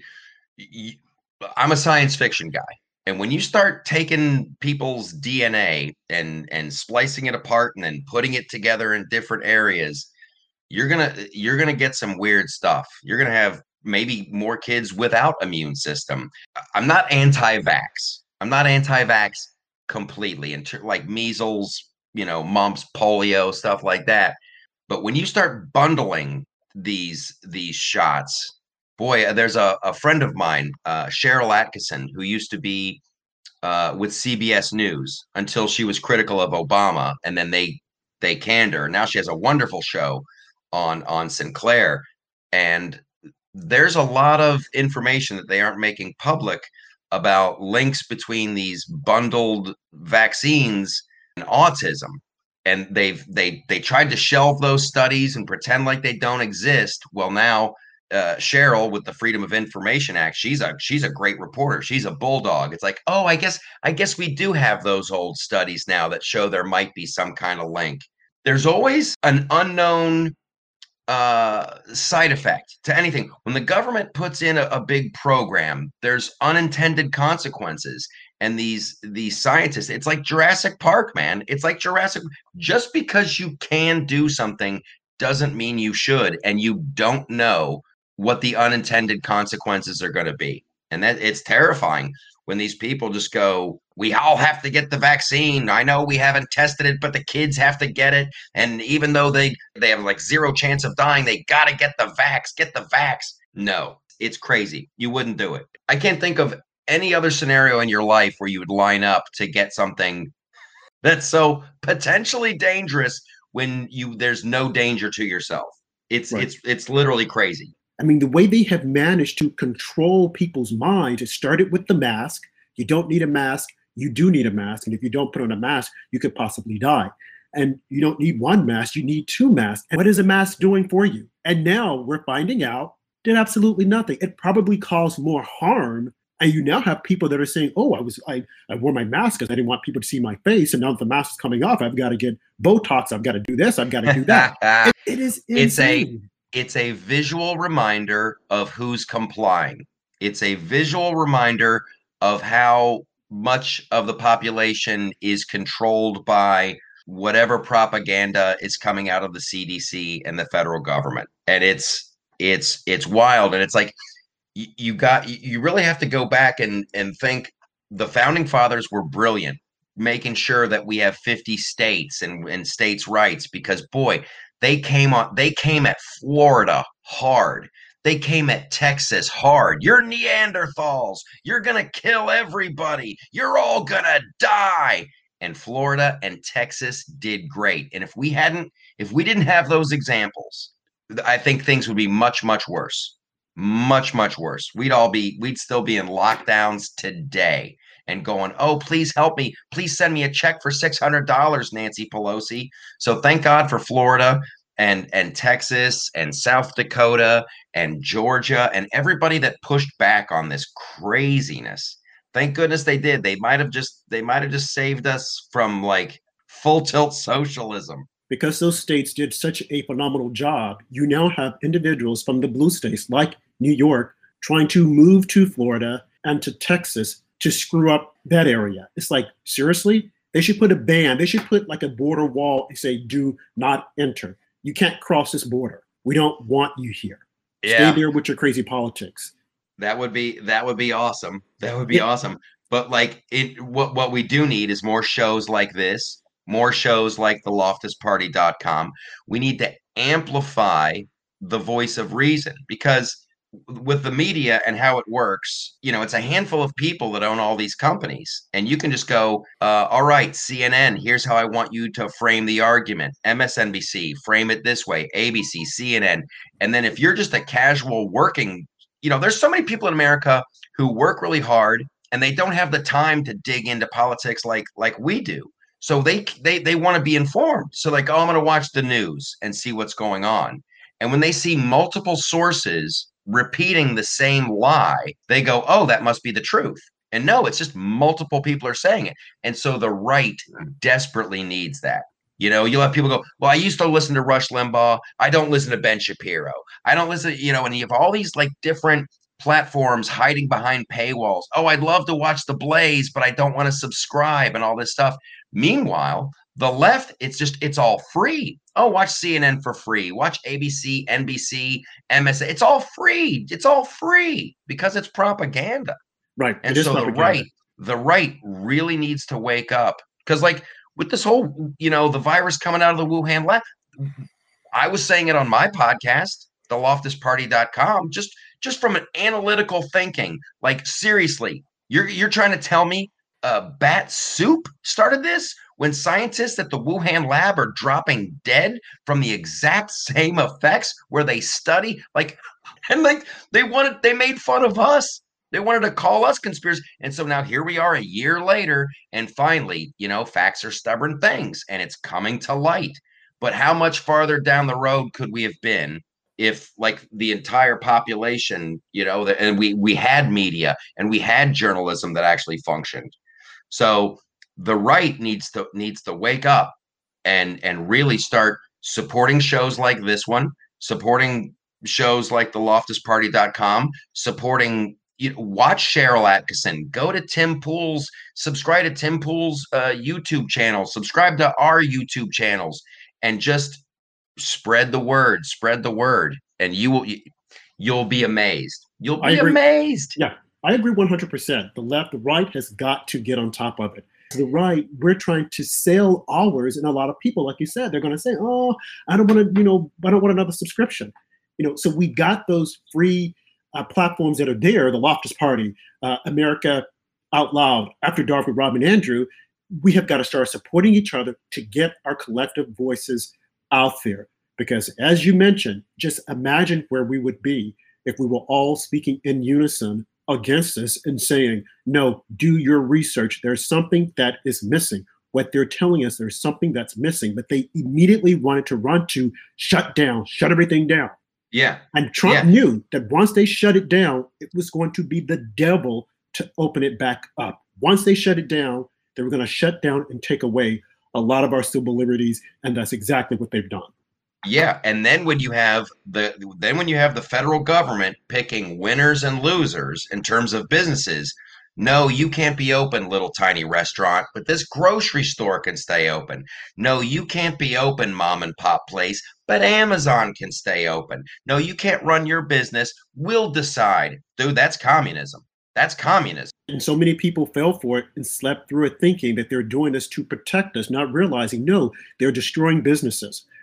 I'm a science fiction guy. And when you start taking people's DNA and splicing it apart and then putting it together in different areas, you're gonna get some weird stuff. You're gonna have maybe more kids without immune system. I'm not anti-vax. I'm not anti-vax completely, like measles, mumps, polio, stuff like that. But when you start bundling these shots, boy, there's a friend of mine, Cheryl Atkinson, who used to be with CBS News until she was critical of Obama, and then they canned her. Now she has a wonderful show on Sinclair, and there's a lot of information that they aren't making public about links between these bundled vaccines and autism. And they tried to shelve those studies and pretend like they don't exist. Well, now Cheryl with the Freedom of Information Act, she's a great reporter. She's a bulldog. It's like, oh, I guess we do have those old studies now that show there might be some kind of link. There's always an unknown side effect to anything. When the government puts in a big program, there's unintended consequences. And these scientists, it's like Jurassic Park, man. It's like Jurassic. Just because you can do something doesn't mean you should, and you don't know what the unintended consequences are going to be. And that it's terrifying when these people just go, we all have to get the vaccine. I know we haven't tested it, but the kids have to get it. And even though they have like 0 chance of dying, they got to get the vax. No, it's crazy. You wouldn't do it. I can't think of any other scenario in your life where you would line up to get something that's so potentially dangerous when there's no danger to yourself. It's right. It's literally crazy. I mean, the way they have managed to control people's minds, it started with the mask. You don't need a mask. You do need a mask. And if you don't put on a mask, you could possibly die. And you don't need 1 mask. You need 2 masks. And what is a mask doing for you? And now we're finding out did absolutely nothing. It probably caused more harm. And you now have people that are saying, oh, I wore my mask because I didn't want people to see my face. And now that the mask is coming off, I've got to get Botox. I've got to do this. I've got to do that. It is insane. It's a visual reminder of who's complying. It's a visual reminder of how much of the population is controlled by whatever propaganda is coming out of the CDC and the federal government. And it's wild. And it's like, you really have to go back and think the founding fathers were brilliant, making sure that we have 50 states and states' rights, because boy, they came at Florida hard. They came at Texas hard. You're Neanderthals. You're going to kill everybody. You're all going to die. And Florida and Texas did great. And if we didn't have those examples, I think things would be much, much worse. Much, much worse. We'd still be in lockdowns today and going, oh, please help me. Please send me a check for $600, Nancy Pelosi. So thank God for Florida and Texas and South Dakota and Georgia and everybody that pushed back on this craziness. Thank goodness they did. They might have just saved us from like full tilt socialism. Because those states did such a phenomenal job, you now have individuals from the blue states like New York trying to move to Florida and to Texas to screw up that area. It's like, seriously? They should put a ban. They should put like a border wall and say, do not enter. You can't cross this border. We don't want you here. Yeah. Stay there with your crazy politics. That would be awesome. That would be awesome. But like what we do need is more shows like this, more shows like the LoftusParty.com. We need to amplify the voice of reason, because with the media and how it works, it's a handful of people that own all these companies. And you can just go, all right, CNN, here's how I want you to frame the argument. MSNBC, frame it this way. ABC, CNN. And then if you're just a casual working, there's so many people in America who work really hard and they don't have the time to dig into politics like we do. So they want to be informed. So like, oh, I'm going to watch the news and see what's going on. And when they see multiple sources repeating the same lie, they go, oh, that must be the truth. And no, it's just multiple people are saying it. And so the right desperately needs that. You'll have people go, well, I used to listen to Rush Limbaugh. I don't listen to Ben Shapiro. I don't listen, and you have all these like different platforms hiding behind paywalls. Oh, I'd love to watch The Blaze, but I don't want to subscribe and all this stuff. Meanwhile, the left, it's all free. Oh, watch CNN for free. Watch ABC, NBC, MSA. It's all free. It's all free because it's propaganda. Right. And so the right really needs to wake up, because like with this whole, the virus coming out of the Wuhan lab, I was saying it on my podcast, theloftusparty.com, just from an analytical thinking. Like, seriously, you're trying to tell me bat soup started this, when scientists at the Wuhan lab are dropping dead from the exact same effects where they study, they made fun of us. They wanted to call us conspiracy. And so now here we are a year later, and finally, facts are stubborn things and it's coming to light. But how much farther down the road could we have been if like the entire population, and we had media and we had journalism that actually functioned? So the right needs to wake up and really start supporting shows like this one, supporting shows like the LoftusParty.com, supporting, watch Sharyl Attkisson, go to Tim Pool's, subscribe to Tim Pool's YouTube channel, subscribe to our YouTube channels, and just spread the word, and you'll be amazed. You'll be amazed. Yeah, I agree 100%. The right has got to get on top of it. The right, we're trying to sell ours, and a lot of people, like you said, they're going to say, "Oh, I don't want to, I don't want another subscription." So we got those free platforms that are there. The Loftus Party, America Out Loud, After Dark with Rob and Andrew. We have got to start supporting each other to get our collective voices out there. Because as you mentioned, just imagine where we would be if we were all speaking in unison against this and saying, no, do your research. There's something that is missing. What they're telling us, there's something that's missing, but they immediately wanted to run to shut everything down. Yeah. And Trump knew that once they shut it down, it was going to be the devil to open it back up. Once they shut it down, they were going to shut down and take away a lot of our civil liberties. And that's exactly what they've done. Yeah, and then when you have the federal government picking winners and losers in terms of businesses, no, you can't be open, little tiny restaurant, but this grocery store can stay open. No, you can't be open, mom and pop place, but Amazon can stay open. No, you can't run your business. We'll decide. Dude, that's communism. That's communism. And so many people fell for it and slept through it, thinking that they're doing this to protect us, not realizing, no, they're destroying businesses.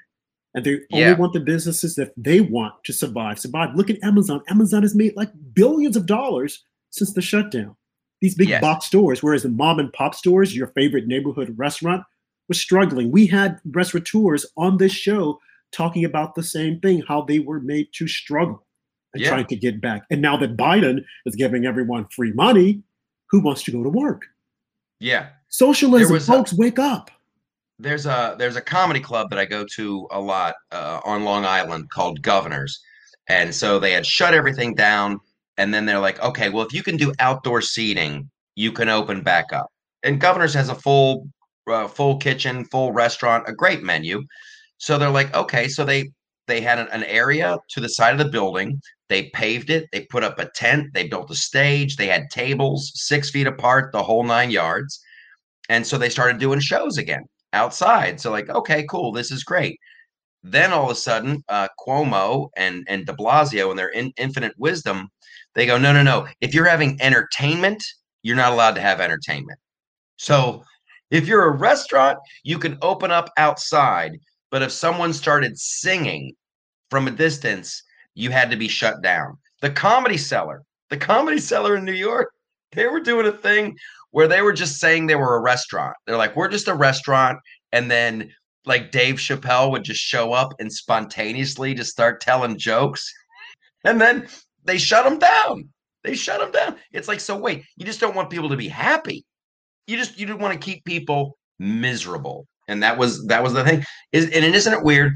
And they only want the businesses that they want to survive. Look at Amazon. Amazon has made like billions of dollars since the shutdown. These big box stores, whereas the mom and pop stores, your favorite neighborhood restaurant, was struggling. We had restaurateurs on this show talking about the same thing, how they were made to struggle and trying to get back. And now that Biden is giving everyone free money, who wants to go to work? Yeah. Socialism, folks, wake up. There's a comedy club that I go to a lot on Long Island called Governors. And so they had shut everything down. And then they're like, okay, well, if you can do outdoor seating, you can open back up. And Governors has a full kitchen, full restaurant, a great menu. So they're like, okay, so they had an area to the side of the building. They paved it. They put up a tent. They built a stage. They had tables 6 feet apart, the whole 9 yards. And so they started doing shows again outside. So like, okay, cool. This is great. Then all of a sudden, Cuomo and de Blasio, in their infinite wisdom, they go, no. If you're having entertainment, you're not allowed to have entertainment. So if you're a restaurant, you can open up outside. But if someone started singing from a distance, you had to be shut down. The Comedy Cellar in New York, they were doing a thing where they were just saying they were a restaurant. They're like, we're just a restaurant. And then like Dave Chappelle would just show up and spontaneously just start telling jokes. And then they shut them down. It's like, so wait, you just don't want people to be happy. You didn't want to keep people miserable. And that was the thing. And isn't it weird?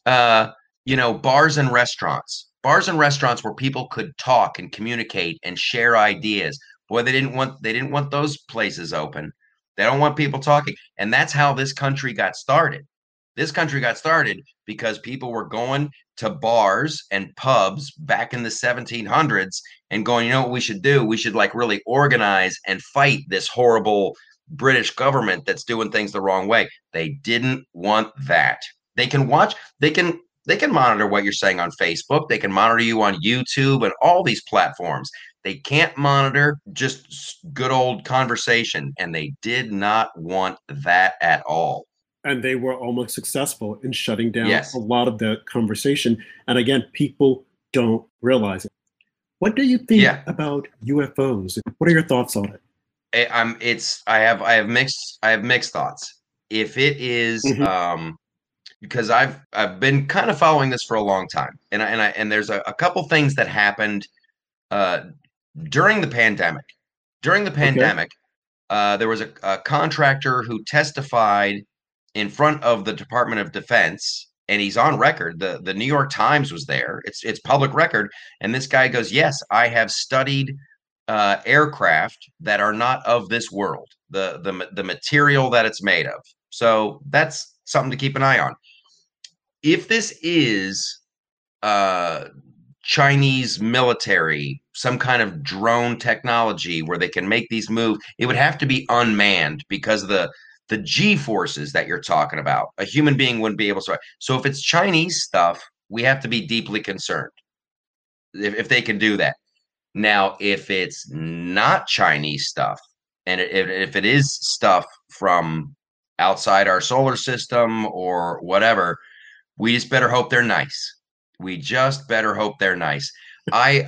Bars and restaurants where people could talk and communicate and share ideas. Boy, they didn't want those places open. They don't want people talking. And that's how this country got started. This country got started because people were going to bars and pubs back in the 1700s and going, you know what we should do? We should like really organize and fight this horrible British government that's doing things the wrong way. They didn't want that. They can monitor what you're saying on Facebook. They can monitor you on YouTube and all these platforms. They can't monitor just good old conversation. And they did not want that at all. And they were almost successful in shutting down a lot of the conversation. And again, people don't realize it. What do you think about UFOs? What are your thoughts on it? I have mixed thoughts. If it is, because I've been kind of following this for a long time, and there's a couple things that happened during the pandemic. There was a contractor who testified in front of the Department of Defense, and he's on record. The New York Times was there. It's public record. And this guy goes, yes, I have studied aircraft that are not of this world, the material that it's made of. So that's something to keep an eye on. If this is Chinese military, some kind of drone technology where they can make these moves, it would have to be unmanned because of the G-forces that you're talking about. A human being wouldn't be able to. So if it's Chinese stuff, we have to be deeply concerned if they can do that. Now, if it's not Chinese stuff, and if it is stuff from outside our solar system or whatever, we just better hope they're nice. We just better hope they're nice. I'm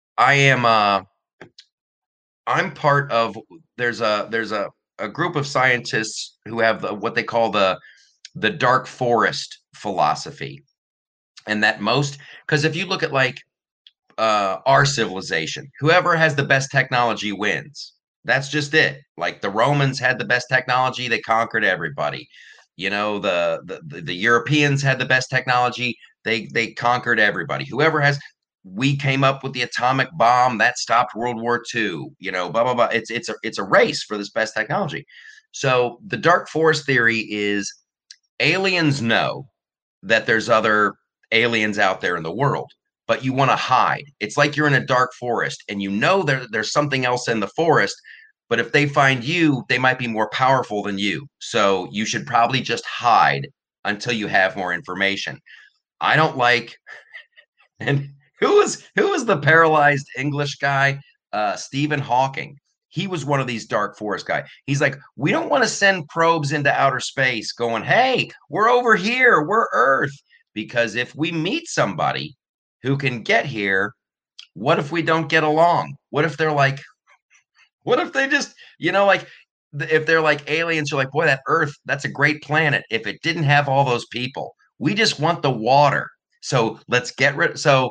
part of, there's a group of scientists who have what they call the dark forest philosophy. And that because if you look at like our civilization, whoever has the best technology wins. That's just it. Like the Romans had the best technology, they conquered everybody. You know, the Europeans had the best technology, they conquered everybody. We came up with the atomic bomb that stopped World War II, you know, blah, blah, blah. It's a race for this best technology. So the dark forest theory is aliens know that there's other aliens out there in the world, but you want to hide. It's like you're in a dark forest and you know there's something else in the forest, but if they find you, they might be more powerful than you. So you should probably just hide until you have more information. I don't like, and who was the paralyzed English guy? Stephen Hawking. He was one of these dark forest guys. He's like, we don't want to send probes into outer space going, hey, we're over here, we're Earth. because if we meet somebody who can get here, what if we don't get along? What if they're like, what if they just, like, if they're like aliens, you're like, boy, that Earth, that's a great planet. If it didn't have all those people, we just want the water. So let's get rid. So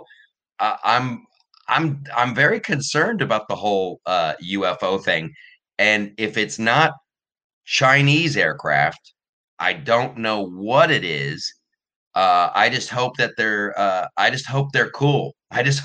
I'm very concerned about the whole UFO thing, and if it's not Chinese aircraft, I don't know what it is. I just hope that they're. I just hope they're cool.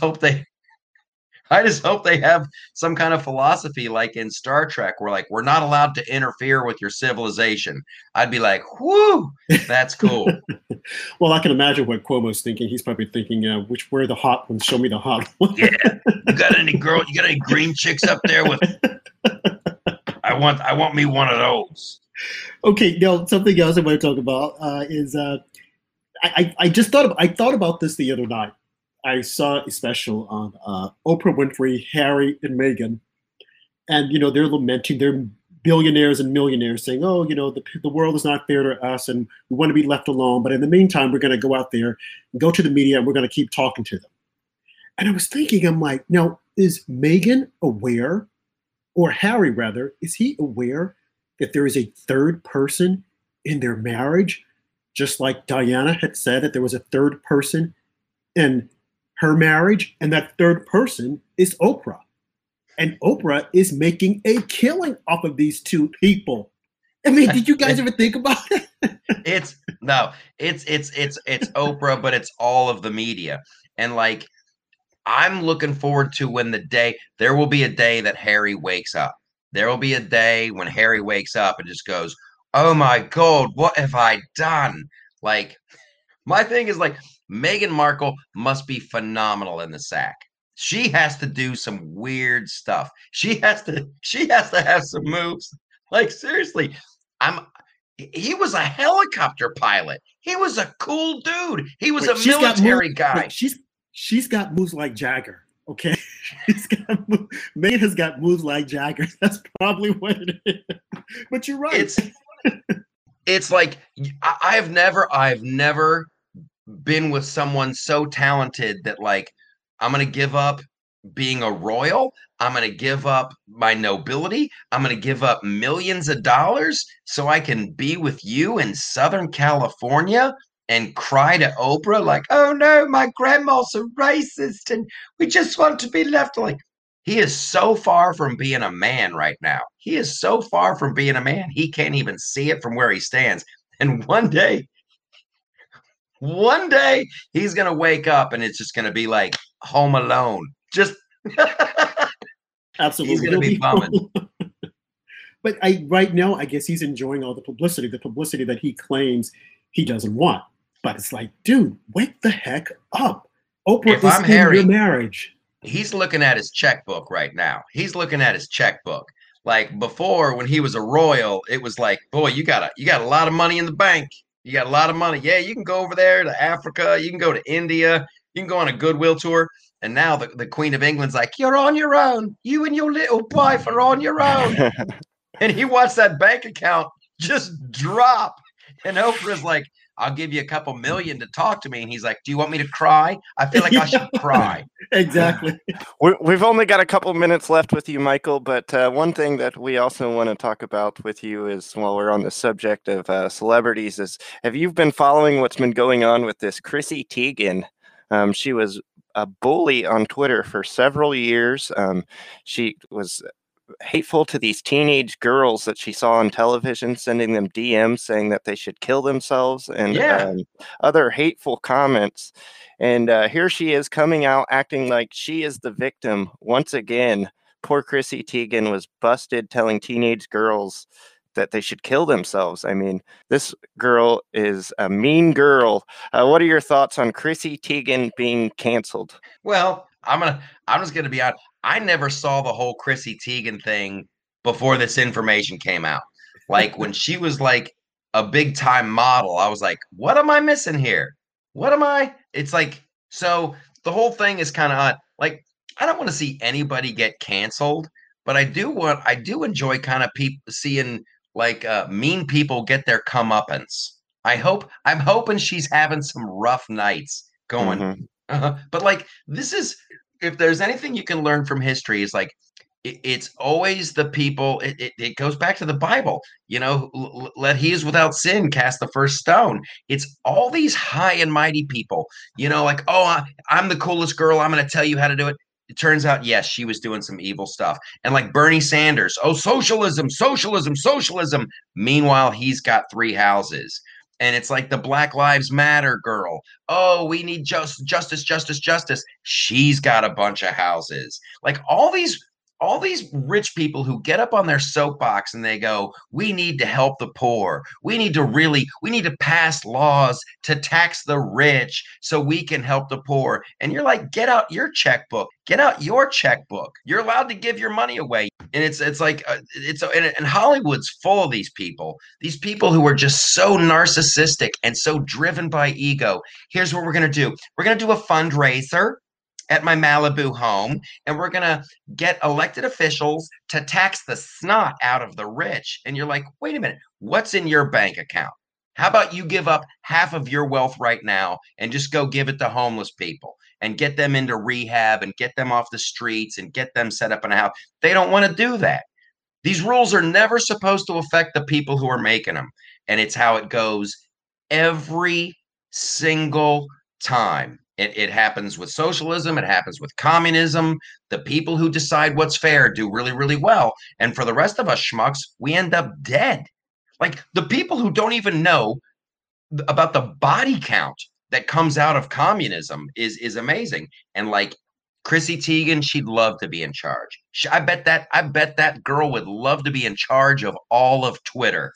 I just hope they have some kind of philosophy like in Star Trek where like we're not allowed to interfere with your civilization. I'd be like, whoo, that's cool. Well, I can imagine what Cuomo's thinking. He's probably thinking, where are the hot ones? Show me the hot ones. Yeah. You got any green chicks up there with I want me one of those. Okay, now something else I want to talk about is I just thought about this the other night. I saw a special on Oprah Winfrey, Harry, and Meghan, and they're lamenting. They're billionaires and millionaires saying, "Oh, the world is not fair to us, and we want to be left alone. But in the meantime, we're going to go out there, and go to the media, and we're going to keep talking to them." And I was thinking, I'm like, now is Meghan aware, or Harry rather, is he aware that there is a third person in their marriage, just like Diana had said that there was a third person in her marriage, and that third person is Oprah. And Oprah is making a killing off of these two people. I mean, did you guys ever think about it? It's Oprah, but it's all of the media. And like, I'm looking forward to when there will be a day that Harry wakes up. There will be a day when Harry wakes up and just goes, "Oh my God, what have I done?" Like, my thing is like, Meghan Markle must be phenomenal in the sack. She has to do some weird stuff. She has to have some moves. Like, seriously, he was a helicopter pilot. He was a cool dude. He was a military guy. She's got moves like Jagger. Okay, Meghan has got moves like Jagger. That's probably what it is. But you're right. It's like I've never been with someone so talented that like I'm gonna give up being a royal. I'm gonna give up my nobility. I'm gonna give up millions of dollars so I can be with you in Southern California and cry to Oprah like, "Oh no, my grandma's a racist and we just want to be left." Like, he is so far from being a man right now. He is so far from being a man. He can't even see it from where he stands. And one day he's going to wake up and it's just going to be like Home Alone. Just absolutely. He's going to be bumming. But right now, I guess he's enjoying all the publicity that he claims he doesn't want. But it's like, dude, wake the heck up. Oprah is in your marriage. He's looking at his checkbook right now. He's looking at his checkbook. Like before, when he was a royal, it was like, boy, you got a lot of money in the bank. You got a lot of money. Yeah, you can go over there to Africa. You can go to India. You can go on a goodwill tour. And now the Queen of England's like, you're on your own. You and your little wife are on your own. And he watched that bank account just drop. And Oprah's like, I'll give you a couple million to talk to me. And he's like, do you want me to cry? I feel like I should cry. Exactly. We've only got a couple minutes left with you, Michael. But one thing that we also want to talk about with you is, while we're on the subject of celebrities, is have you been following what's been going on with this Chrissy Teigen? She was a bully on Twitter for several years. She was hateful to these teenage girls that she saw on television, sending them DMs saying that they should kill themselves and other hateful comments. And here she is coming out acting like she is the victim once again. Poor Chrissy Teigen was busted telling teenage girls that they should kill themselves. I mean, this girl is a mean girl. What are your thoughts on Chrissy Teigen being canceled? Well, I'm just gonna be honest. I never saw the whole Chrissy Teigen thing before this information came out. Like when she was like a big time model, I was like, what am I missing here? It's like, so the whole thing is kind of like, I don't want to see anybody get canceled, but I do enjoy kind of people seeing like mean people get their comeuppance. I'm hoping she's having some rough nights going. But like, this is, if there's anything you can learn from history, is like, it's always the people. It goes back to the Bible, let he is without sin cast the first stone. It's all these high and mighty people, like, oh, I'm the coolest girl, I'm going to tell you how to do it. It turns out, yes, she was doing some evil stuff. And like Bernie Sanders, oh, socialism, socialism, socialism. Meanwhile, he's got 3 houses. And it's like the Black Lives Matter girl. Oh, we need justice, justice, justice. She's got a bunch of houses. Like all these rich people who get up on their soapbox and they go, we need to help the poor. We need to pass laws to tax the rich so we can help the poor. And you're like, get out your checkbook. Get out your checkbook. You're allowed to give your money away. And it's like, and Hollywood's full of these people who are just so narcissistic and so driven by ego. Here's what we're going to do. We're going to do a fundraiser at my Malibu home, and we're going to get elected officials to tax the snot out of the rich. And you're like, wait a minute, what's in your bank account? How about you give up half of your wealth right now and just go give it to homeless people and get them into rehab and get them off the streets and get them set up in a house? They don't want to do that. These rules are never supposed to affect the people who are making them. And it's how it goes every single time. It happens with socialism. It happens with communism. The people who decide what's fair do really, really well. And for the rest of us schmucks, we end up dead. Like the people who don't even know about the body count that comes out of communism is amazing. And like Chrissy Teigen, she'd love to be in charge. I bet that girl would love to be in charge of all of Twitter.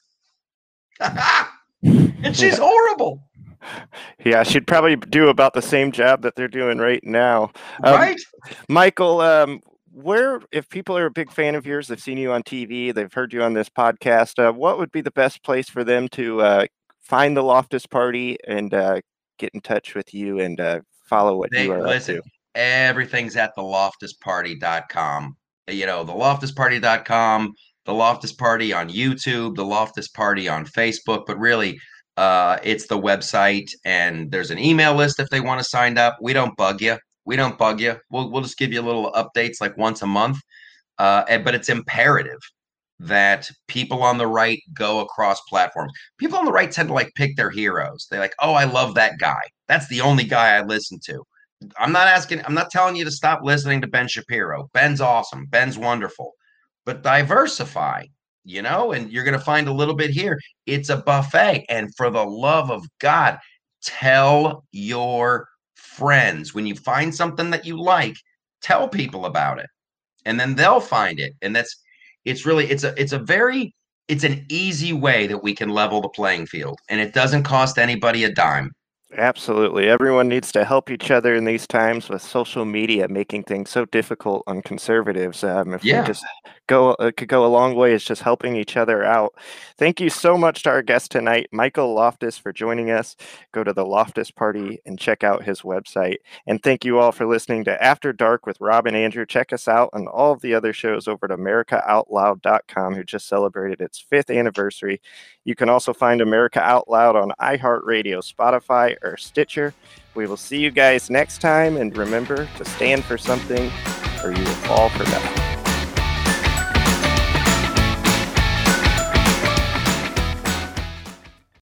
And she's horrible. Yeah, she'd probably do about the same job that they're doing right now. Right? Michael, if people are a big fan of yours, they've seen you on TV, they've heard you on this podcast, what would be the best place for them to find the Loftus Party and get in touch with you and follow what you are up to? Everything's at theloftusparty.com. Theloftusparty.com, the Loftus Party on YouTube, the Loftus Party on Facebook, but really it's the website, and there's an email list if they want to sign up. We don't bug you. We'll just give you little updates like once a month. But it's imperative that people on the right go across platforms. People on the right tend to like pick their heroes. They're like, oh, I love that guy. That's the only guy I listen to. I'm not telling you to stop listening to Ben Shapiro. Ben's awesome. Ben's wonderful. But diversify. And you're going to find a little bit here. It's a buffet. And for the love of God, tell your friends. When you find something that you like, tell people about it. And then they'll find it. And it's an easy way that we can level the playing field. And it doesn't cost anybody a dime. Absolutely. Everyone needs to help each other in these times with social media making things so difficult on conservatives. We just could go a long way. It's just helping each other out. Thank you so much to our guest tonight, Michael Loftus, for joining us. Go to the Loftus Party and check out his website. And thank you all for listening to After Dark with Rob and Andrew. Check us out on all of the other shows over at AmericaOutloud.com, who just celebrated its 5th anniversary. You can also find America Out Loud on iHeartRadio, Spotify, or Stitcher. We will see you guys next time, and remember to stand for something or you will fall for nothing.